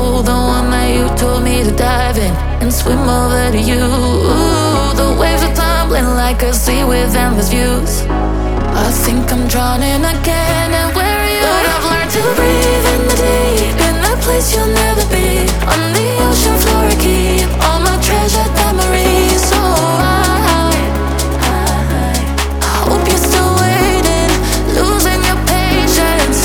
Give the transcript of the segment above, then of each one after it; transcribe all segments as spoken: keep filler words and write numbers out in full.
pool, the one that you told me to dive in and swim over to you. Ooh, the waves are tumbling like a sea with endless views. I think I'm drowning again, and where are you? But I've learned to breathe in the deep, in that place you'll never be. On the ocean floor I keep all my treasured memories. So I, I, I hope you're still waiting, losing your patience.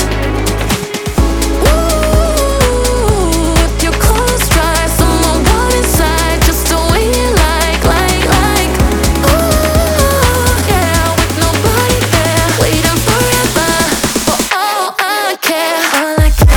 Ooh, if you're close, try someone one inside, just the way you like, like, like. Ooh, yeah, with nobody there, waiting forever for all I care. All I care.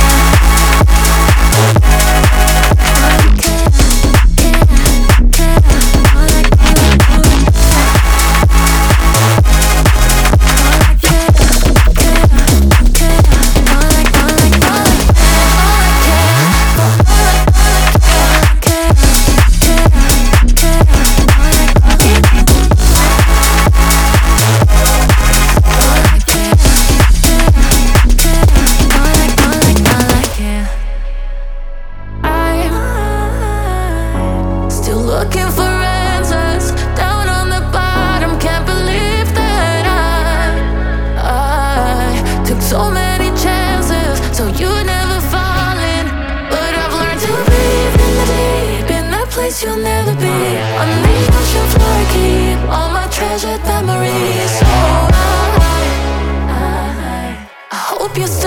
Still looking for answers down on the bottom. Can't believe that I, I took so many chances, so you never fall in. But I've learned to breathe in the deep, in that place you'll never be. On the ocean floor I keep all my treasured memories. So I, I, I hope you're still